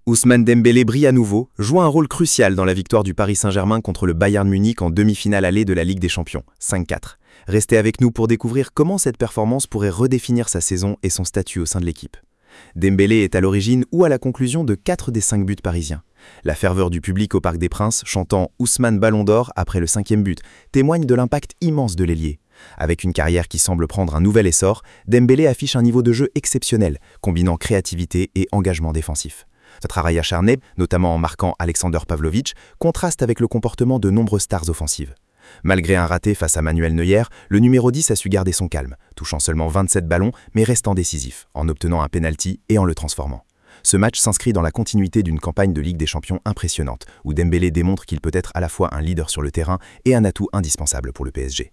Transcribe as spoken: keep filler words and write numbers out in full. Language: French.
Ousmane Dembélé brille à nouveau, joue un rôle crucial dans la victoire du Paris Saint-Germain contre le Bayern Munich en demi-finale allée de la Ligue des Champions, cinq quatre. Restez avec nous pour découvrir comment cette performance pourrait redéfinir sa saison et son statut au sein de l'équipe. Dembélé est à l'origine ou à la conclusion de quatre des cinq buts parisiens. La ferveur du public au Parc des Princes, chantant « Ousmane Ballon d'Or » après le cinquième but, témoigne de l'impact immense de l'ailier. Avec une carrière qui semble prendre un nouvel essor, Dembélé affiche un niveau de jeu exceptionnel, combinant créativité et engagement défensif. Ce travail acharné, notamment en marquant Alexander Pavlovic, contraste avec le comportement de nombreuses stars offensives. Malgré un raté face à Manuel Neuer, le numéro dix a su garder son calme, touchant seulement vingt-sept ballons mais restant décisif, en obtenant un penalty et en le transformant. Ce match s'inscrit dans la continuité d'une campagne de Ligue des Champions impressionnante, où Dembélé démontre qu'il peut être à la fois un leader sur le terrain et un atout indispensable pour le P S G.